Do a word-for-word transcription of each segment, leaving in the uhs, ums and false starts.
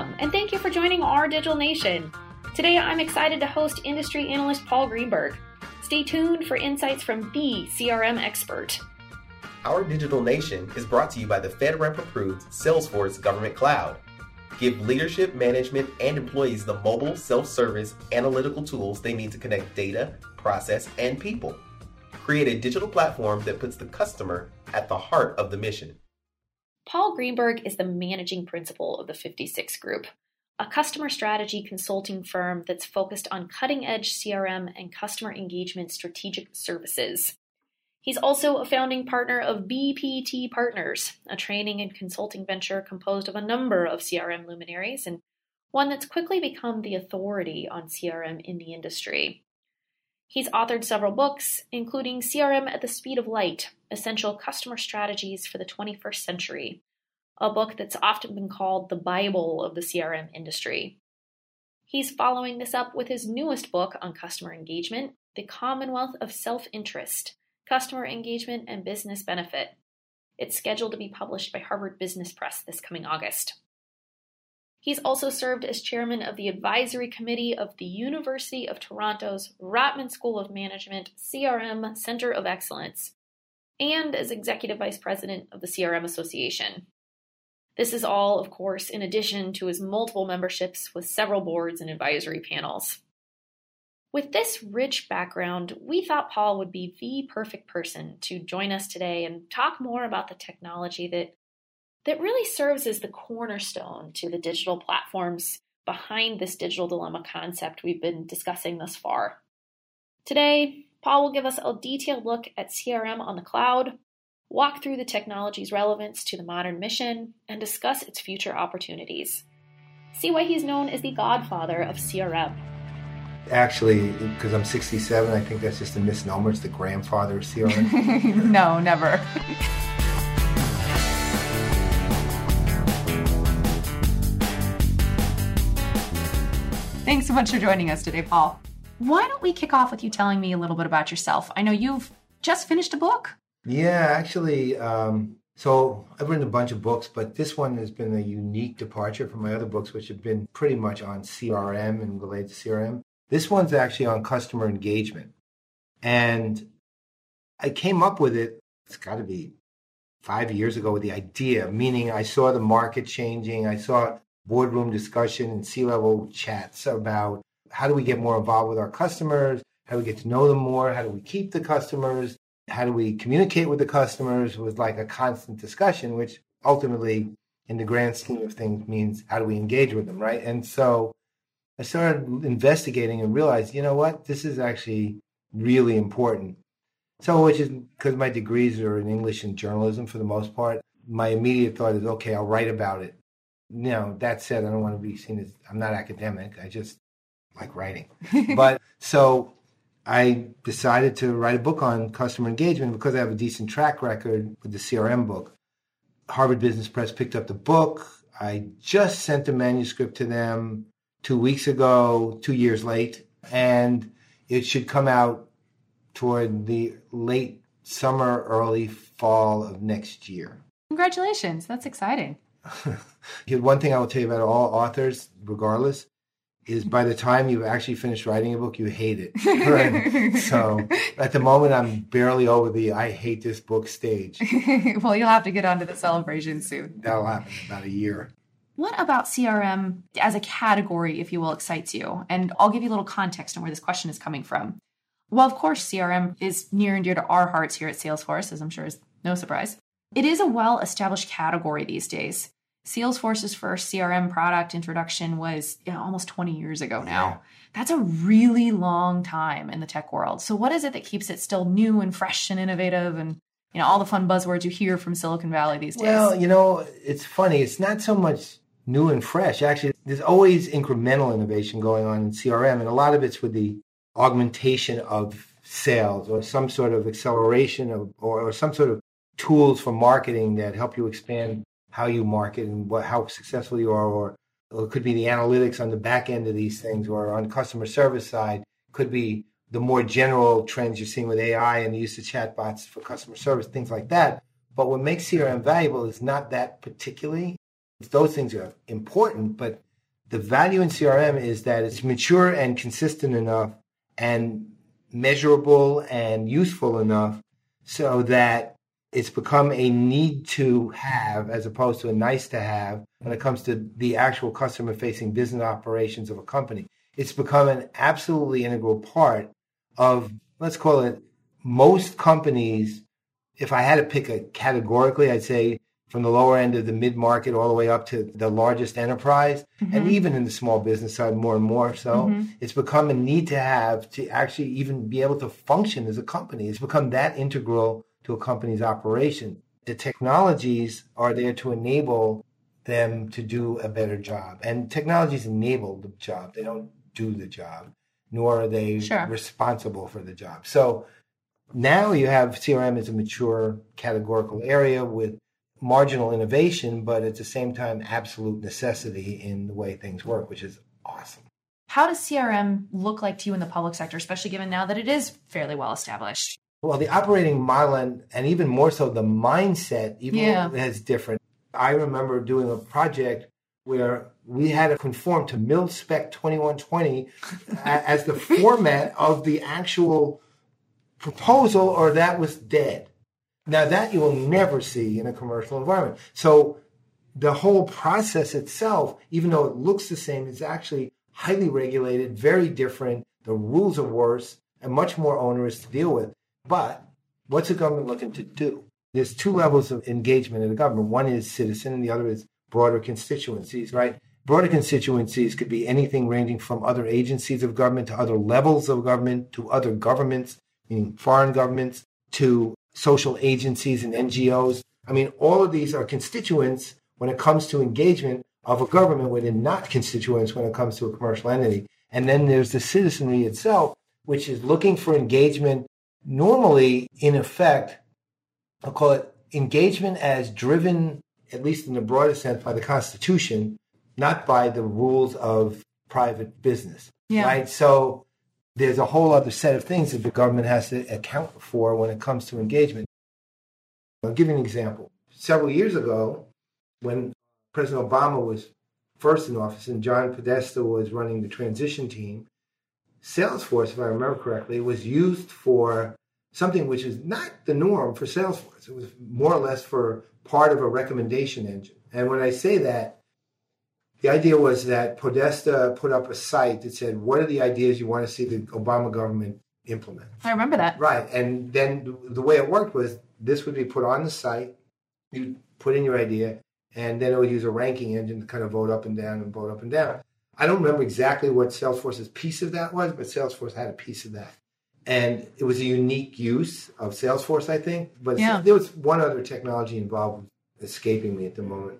Welcome, and thank you for joining our Digital Nation. Today, I'm excited to host industry analyst Paul Greenberg. Stay tuned for insights from the C R M expert. Our Digital Nation is brought to you by the FedRAMP-approved Salesforce Government Cloud. Give leadership, management, and employees the mobile, self-service, analytical tools they need to connect data, process, and people. Create a digital platform that puts the customer at the heart of the mission. Paul Greenberg is the managing principal of the fifty-six Group, a customer strategy consulting firm that's focused on cutting-edge C R M and customer engagement strategic services. He's also a founding partner of B P T Partners, a training and consulting venture composed of a number of C R M luminaries and one that's quickly become the authority on C R M in the industry. He's authored several books, including C R M at the Speed of Light, Essential Customer Strategies for the twenty-first Century, a book that's often been called the Bible of the C R M industry. He's following this up with his newest book on customer engagement, The Commonwealth of Self-Interest, Customer Engagement and Business Benefit. It's scheduled to be published by Harvard Business Press this coming August. He's also served as chairman of the advisory committee of the University of Toronto's Rotman School of Management C R M Center of Excellence, and as executive vice president of the C R M Association. This is all, of course, in addition to his multiple memberships with several boards and advisory panels. With this rich background, we thought Paul would be the perfect person to join us today and talk more about the technology that that really serves as the cornerstone to the digital platforms behind this digital dilemma concept we've been discussing thus far. Today, Paul will give us a detailed look at C R M on the cloud, walk through the technology's relevance to the modern mission, and discuss its future opportunities. See why he's known as the godfather of C R M. Actually, because I'm sixty-seven, I think that's just a misnomer. It's the grandfather of C R M. No, never. Thanks so much for joining us today, Paul. Why don't we kick off with you telling me a little bit about yourself? I know you've just finished a book. Yeah, actually, um, so I've written a bunch of books, but this one has been a unique departure from my other books, which have been pretty much on C R M and related to C R M. This one's actually on customer engagement. And I came up with it, it's got to be five years ago, with the idea, meaning I saw the market changing. I saw boardroom discussion and C-level chats about how do we get more involved with our customers? How do we get to know them more? How do we keep the customers? How do we communicate with the customers? It was like a constant discussion, which ultimately, in the grand scheme of things, means how do we engage with them, right? And so I started investigating and realized, you know what, this is actually really important. So, which is because my degrees are in English and journalism for the most part, my immediate thought is, okay, I'll write about it. You know, that said, I don't want to be seen as, I'm not academic. I just like writing. But so I decided to write a book on customer engagement because I have a decent track record with the C R M book. Harvard Business Press picked up the book. I just sent the manuscript to them two weeks ago, two years late, and it should come out toward the late summer, early fall of next year. Congratulations. That's exciting. One thing I will tell you about all authors, regardless, is by the time you've actually finished writing a book, you hate it. Right? So at the moment, I'm barely over the I hate this book stage. Well, you'll have to get onto the celebration soon. That'll happen in about a year. What about C R M as a category, if you will, excites you? And I'll give you a little context on where this question is coming from. Well, of course, C R M is near and dear to our hearts here at Salesforce, as I'm sure is no surprise. It is a well-established category these days. Salesforce's first C R M product introduction was you know, almost twenty years ago now. Yeah. That's a really long time in the tech world. So what is it that keeps it still new and fresh and innovative and you know all the fun buzzwords you hear from Silicon Valley these days? Well, you know, it's funny. It's not so much new and fresh. Actually, there's always incremental innovation going on in C R M, and a lot of it's with the augmentation of sales or some sort of acceleration of, or, or some sort of tools for marketing that help you expand how you market and what, how successful you are, or, or it could be the analytics on the back end of these things, or on customer service side, could be the more general trends you're seeing with A I and the use of chatbots for customer service, things like that. But what makes C R M valuable is not that particularly. Those things are important, but the value in C R M is that it's mature and consistent enough and measurable and useful enough so that it's become a need to have as opposed to a nice to have when it comes to the actual customer facing business operations of a company. It's become an absolutely integral part of, let's call it, most companies. If I had to pick a categorically, I'd say from the lower end of the mid-market all the way up to the largest enterprise, mm-hmm. and even in the small business side more and more so, mm-hmm. it's become a need to have to actually even be able to function as a company. It's become that integral to a company's operation. The technologies are there to enable them to do a better job. And technologies enable the job. They don't do the job, nor are they sure. responsible for the job. So now you have C R M as a mature categorical area with marginal innovation, but at the same time, absolute necessity in the way things work, which is awesome. How does C R M look like to you in the public sector, especially given now that it is fairly well established? Well, the operating model and, and even more so the mindset even yeah. is different. I remember doing a project where we had to conform to Mil-Spec twenty-one twenty as the format of the actual proposal, or that was dead. Now, that you will never see in a commercial environment. So the whole process itself, even though it looks the same, is actually highly regulated, very different. The rules are worse and much more onerous to deal with. But what's the government looking to do? There's two levels of engagement in the government. One is citizen and the other is broader constituencies, right? Broader constituencies could be anything ranging from other agencies of government to other levels of government to other governments, meaning foreign governments, to social agencies and N G Os. I mean, all of these are constituents when it comes to engagement of a government, when they're not constituents when it comes to a commercial entity. And then there's the citizenry itself, which is looking for engagement, normally, in effect, I'll call it engagement as driven, at least in the broadest sense, by the Constitution, not by the rules of private business, yeah. right? So there's a whole other set of things that the government has to account for when it comes to engagement. I'll give you an example. Several years ago, when President Obama was first in office and John Podesta was running the transition team, Salesforce, if I remember correctly, was used for something which is not the norm for Salesforce. It was more or less for part of a recommendation engine. And when I say that, the idea was that Podesta put up a site that said, what are the ideas you want to see the Obama government implement? I remember that. Right. And then the way it worked was this would be put on the site, you put in your idea, and then it would use a ranking engine to kind of vote up and down and vote up and down. I don't remember exactly what Salesforce's piece of that was, but Salesforce had a piece of that. And it was a unique use of Salesforce, I think. But yeah. there was one other technology involved escaping me at the moment.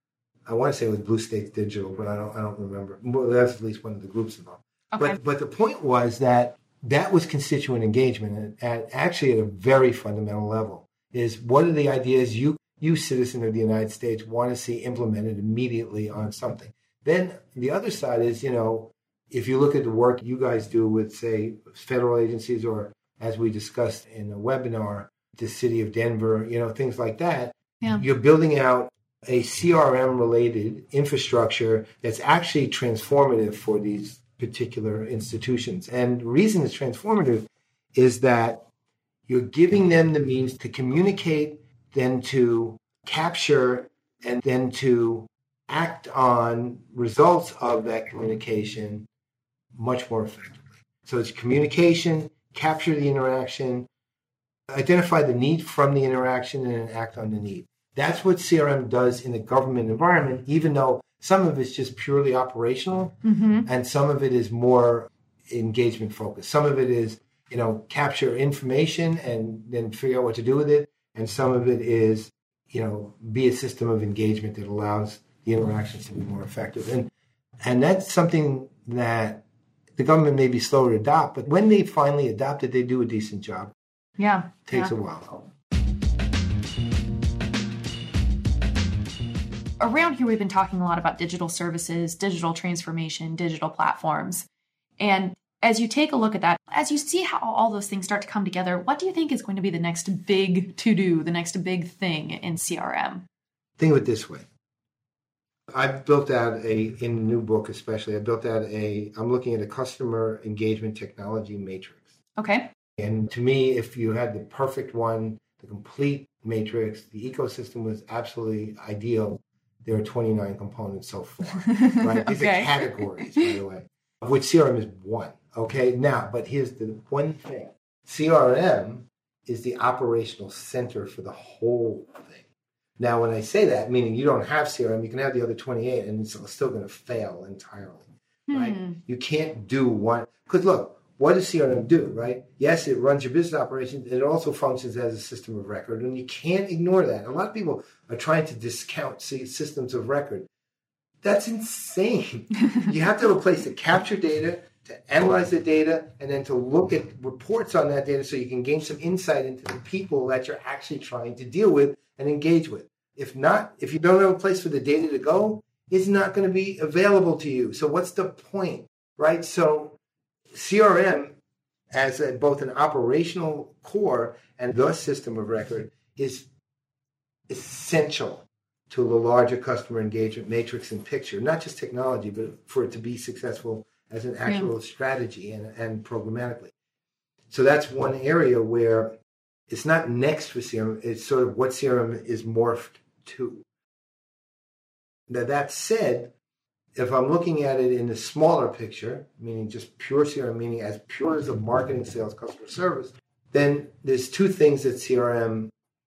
I want to say it was Blue States Digital, but I don't I don't remember. Well, that's at least one of the groups involved. Okay. But but the point was that that was constituent engagement at, at actually at a very fundamental level. Is what are the ideas you, you citizen of the United States, want to see implemented immediately on something? Then the other side is, you know, if you look at the work you guys do with, say, federal agencies, or as we discussed in a webinar, the city of Denver, you know, things like that, yeah. you're building out a C R M-related infrastructure that's actually transformative for these particular institutions. And the reason it's transformative is that you're giving them the means to communicate, then to capture, and then to act on results of that communication much more effectively. So it's communication, capture the interaction, identify the need from the interaction, and then act on the need. That's what C R M does in the government environment, even though some of it's just purely operational, mm-hmm. and some of it is more engagement focused. Some of it is, you know, capture information and then figure out what to do with it. And some of it is, you know, be a system of engagement that allows the interactions to be more effective. And and that's something that the government may be slower to adopt, but when they finally adopt it, they do a decent job. Yeah. It takes yeah. a while. Around here, we've been talking a lot about digital services, digital transformation, digital platforms. And as you take a look at that, as you see how all those things start to come together, what do you think is going to be the next big to-do, the next big thing in C R M? Think of it this way. I've built out a, in the new book especially, I built out a, I'm looking at a customer engagement technology matrix. Okay. And to me, if you had the perfect one, the complete matrix, the ecosystem was absolutely ideal. There are twenty-nine components so far, right? These Okay. are categories, by the way, of which C R M is one. Okay, now, but here's the one thing. C R M is the operational center for the whole thing. Now, when I say that, meaning you don't have C R M, you can have the other twenty-eight and it's still going to fail entirely, right? Hmm. You can't do one, because look, what does C R M do, right? Yes, it runs your business operations. It also functions as a system of record, and you can't ignore that. A lot of people are trying to discount systems of record. That's insane. You have to have a place to capture data, to analyze the data, and then to look at reports on that data so you can gain some insight into the people that you're actually trying to deal with and engage with. If not, if you don't have a place for the data to go, it's not going to be available to you. So what's the point, right? So C R M, as a, both an operational core and the system of record, is essential to the larger customer engagement matrix and picture, not just technology, but for it to be successful as an actual yeah. strategy and, and programmatically. So that's one area where it's not next for C R M, it's sort of what C R M is morphed to. Now, that said, if I'm looking at it in the smaller picture, meaning just pure C R M, meaning as pure as a marketing, sales, customer service, then there's two things that C R M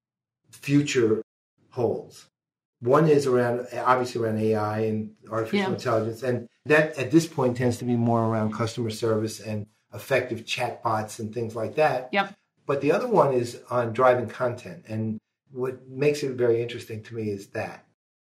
future holds. One is around, obviously around A I and artificial yeah. intelligence, and that at this point tends to be more around customer service and effective chatbots and things like that. Yep. But the other one is on driving content, and what makes it very interesting to me is that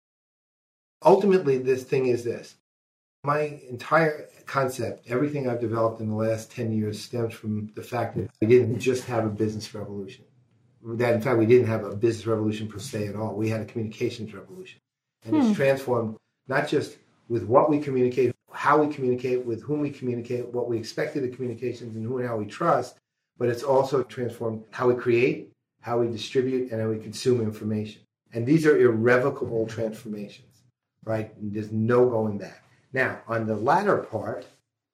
ultimately, this thing is this. My entire concept, everything I've developed in the last ten years stems from the fact that we didn't just have a business revolution. That, in fact, we didn't have a business revolution per se at all. We had a communications revolution. And hmm. it's transformed not just with what we communicate, how we communicate, with whom we communicate, what we expected of communications, and who and how we trust, but it's also transformed how we create, how we distribute, and how we consume information. And these are irrevocable transformations. Right? There's no going back. Now, on the latter part,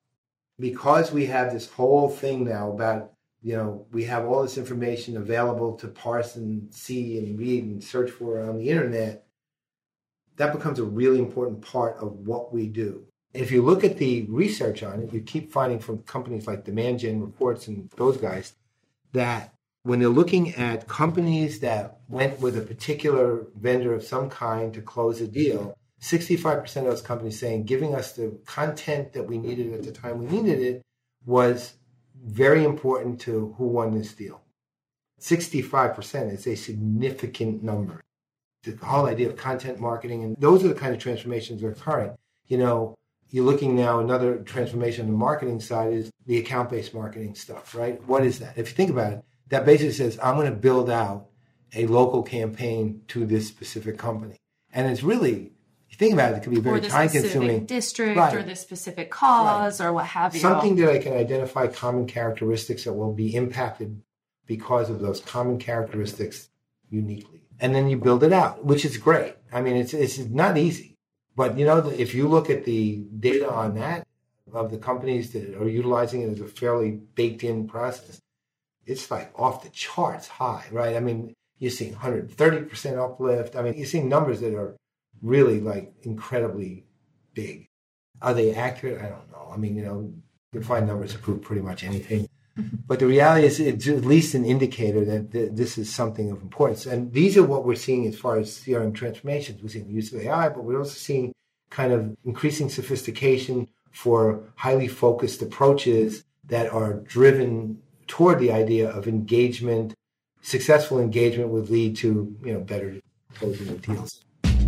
because we have this whole thing now about, you know, we have all this information available to parse and see and read and search for on the internet, that becomes a really important part of what we do. If you look at the research on it, you keep finding from companies like Demand Gen Reports and those guys that when they're looking at companies that went with a particular vendor of some kind to close a deal, sixty-five percent of those companies saying giving us the content that we needed at the time we needed it was very important to who won this deal. sixty-five percent is a significant number. The whole idea of content marketing, and those are the kind of transformations that are occurring. You know, you're looking now, another transformation on the marketing side is the account-based marketing stuff, right? What is that? If you think about it, that basically says, I'm going to build out a local campaign to this specific company. And it's really, you think about it, it could be very time-consuming. District right. or the specific cause right. or what have you. Something that I can identify common characteristics that will be impacted because of those common characteristics uniquely. And then you build it out, which is great. I mean, it's it's not easy. But, you know, if you look at the data on that, of the companies that are utilizing it as a fairly baked-in process, it's like off the charts high, right? I mean, you're seeing one hundred thirty percent uplift. I mean, you're seeing numbers that are really like incredibly big. Are they accurate? I don't know. I mean, you know, you can find numbers to prove pretty much anything. But the reality is it's at least an indicator that th- this is something of importance. And these are what we're seeing as far as C R M transformations. We're seeing the use of A I, but we're also seeing kind of increasing sophistication for highly focused approaches that are driven toward the idea of engagement. Successful engagement would lead to, you know, better closing of deals.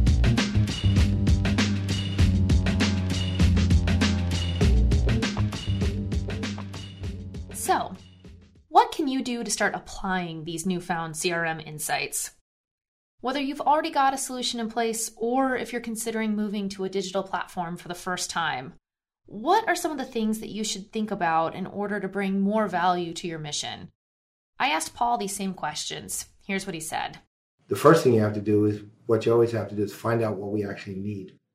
So, what can you do to start applying these newfound C R M insights? Whether you've already got a solution in place or if you're considering moving to a digital platform for the first time, what are some of the things that you should think about in order to bring more value to your mission? I asked Paul these same questions. Here's what he said. The first thing you have to do is, what you always have to do is find out what we actually need.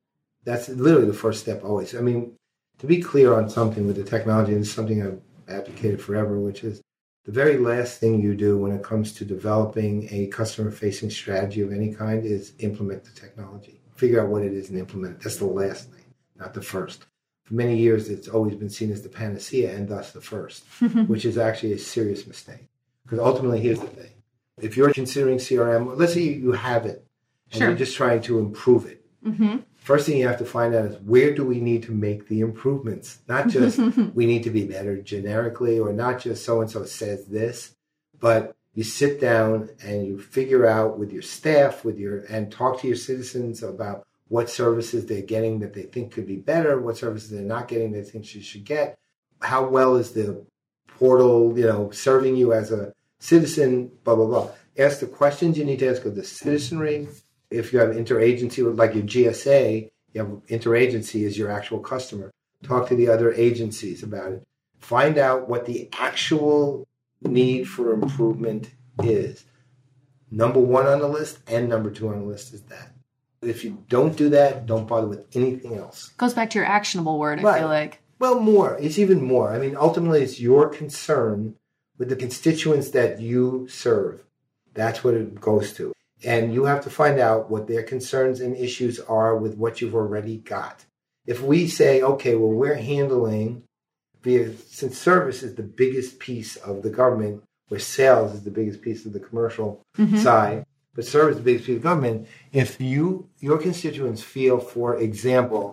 That's literally the first step always. I mean, to be clear on something with the technology, and it's something I've advocated forever, which is the very last thing you do when it comes to developing a customer-facing strategy of any kind is implement the technology. Figure out what it is and implement it. That's the last thing, not the first. For many years, it's always been seen as the panacea and thus the first, which is actually a serious mistake. Because ultimately, here's the thing. If you're considering C R M, let's say you have it, and sure. you're just trying to improve it. Mm-hmm. First thing you have to find out is where do we need to make the improvements? Not just we need to be better generically, or not just so-and-so says this, but you sit down and you figure out with your staff, with your and talk to your citizens about what services they're getting that they think could be better, what services they're not getting they think you should get, how well is the portal, you know, serving you as a citizen, blah, blah, blah. Ask the questions you need to ask of the citizenry. If you have interagency, like your G S A, you have interagency as your actual customer. Talk to the other agencies about it. Find out what the actual need for improvement is. Number one on the list and number two on the list is that. If you don't do that, don't bother with anything else. Goes back to your actionable word, I right. feel like. Well, more. It's even more. I mean, ultimately, it's your concern with the constituents that you serve. That's what it goes to. And you have to find out what their concerns and issues are with what you've already got. If we say, okay, well, we're handling, via, since service is the biggest piece of the government, where sales is the biggest piece of the commercial mm-hmm. side, but service is the biggest piece of government, if you, your constituents feel, for example,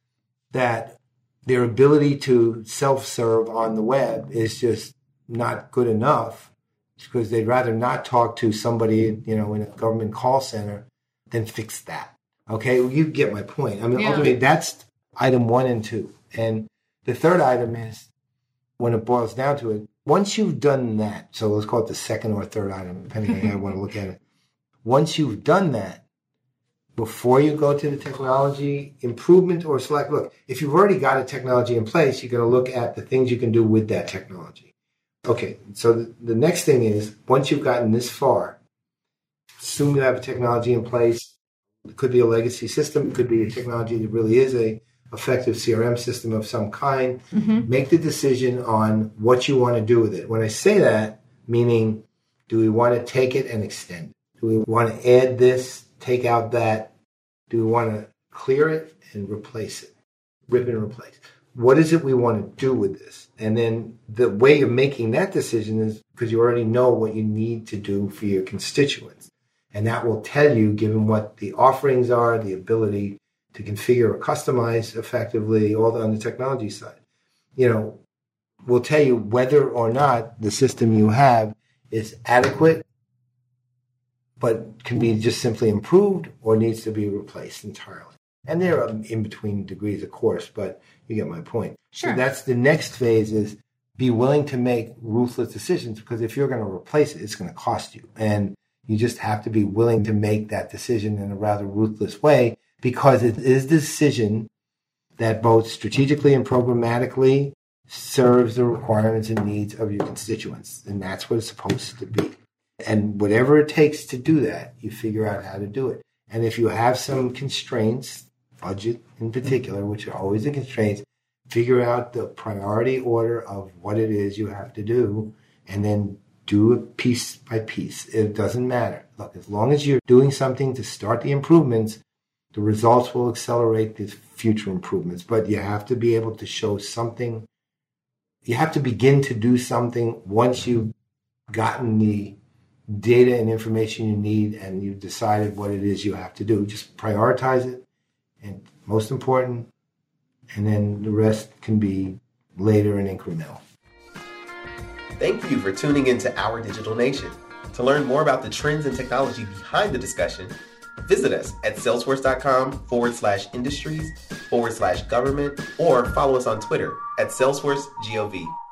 that their ability to self-serve on the web is just not good enough, because they'd rather not talk to somebody, you know, in a government call center than fix that. Okay, well, you get my point. I mean, yeah. ultimately, that's item one and two. And the third item is, when it boils down to it, once you've done that, so let's call it the second or third item, depending on how you want to look at it. Once you've done that, before you go to the technology improvement or select, look, if you've already got a technology in place, you're going to look at the things you can do with that technology. Okay, so the, the next thing is, once you've gotten this far, assume you have a technology in place. It could be a legacy system. It could be a technology that really is a effective C R M system of some kind. Mm-hmm. Make the decision on what you want to do with it. When I say that, meaning, do we want to take it and extend it? Do we want to add this, take out that? Do we want to clear it and replace it? Rip and replace. What is it we want to do with this? And then the way you're making that decision is because you already know what you need to do for your constituents. And that will tell you, given what the offerings are, the ability to configure or customize effectively, all the, on the technology side, you know, will tell you whether or not the system you have is adequate, but can be just simply improved or needs to be replaced entirely. And there are in-between degrees, of course, but you get my point. Sure. So that's the next phase, is be willing to make ruthless decisions, because if you're going to replace it, it's going to cost you. And you just have to be willing to make that decision in a rather ruthless way, because it is the decision that both strategically and programmatically serves the requirements and needs of your constituents. And that's what it's supposed to be. And whatever it takes to do that, you figure out how to do it. And if you have some constraints, budget in particular, which are always the constraints, figure out the priority order of what it is you have to do, and then do it piece by piece. It doesn't matter. Look, as long as you're doing something to start the improvements, the results will accelerate the future improvements. But you have to be able to show something. You have to begin to do something once you've gotten the data and information you need and you've decided what it is you have to do. Just prioritize it, and most important, and then the rest can be later and incremental. Thank you for tuning into Our Digital Nation. To learn more about the trends and technology behind the discussion, visit us at salesforce.com forward slash industries forward slash government, or follow us on Twitter at Salesforce G O V.